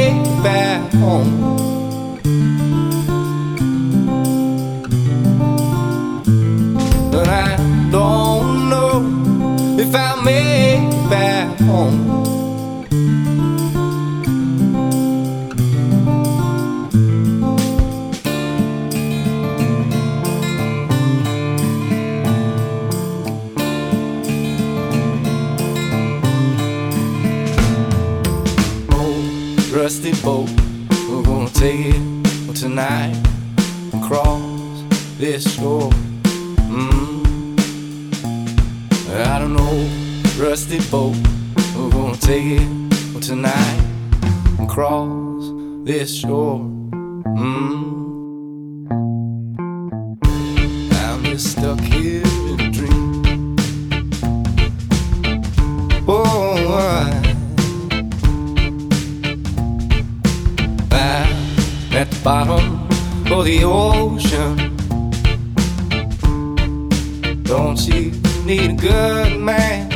make it back home. But I don't know if I'll make it back home. Rusty boat, we're gonna take it tonight and cross this shore. I don't know, rusty boat, we're gonna take it tonight and cross this shore. I'm just stuck here in a dream. At the bottom of the ocean, don't you need a good man?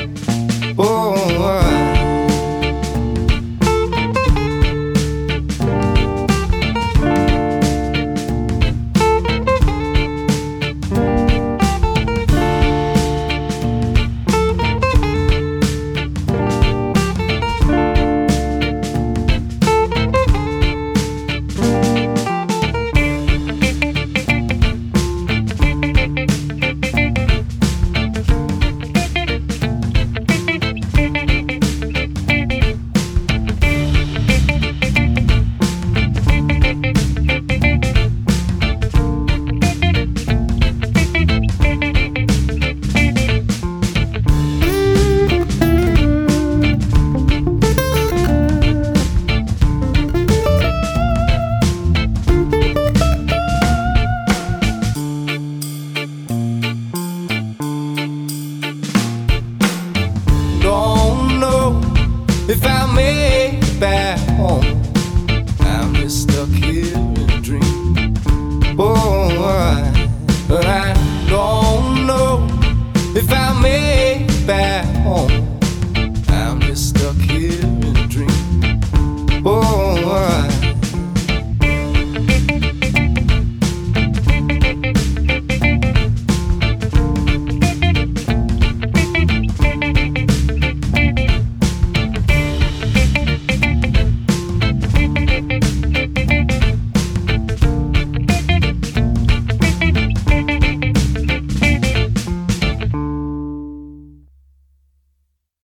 If I make it back home, I'm just stuck here in a dream. But I